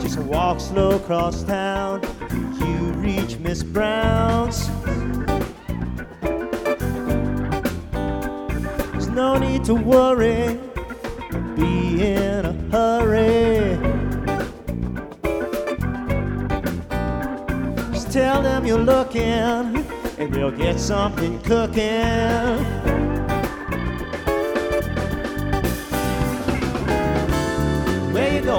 So walk slow across town till you reach Miss Brown's. There's no need to worry, be in a hurry. Just tell them you're looking and they'll get something cooking.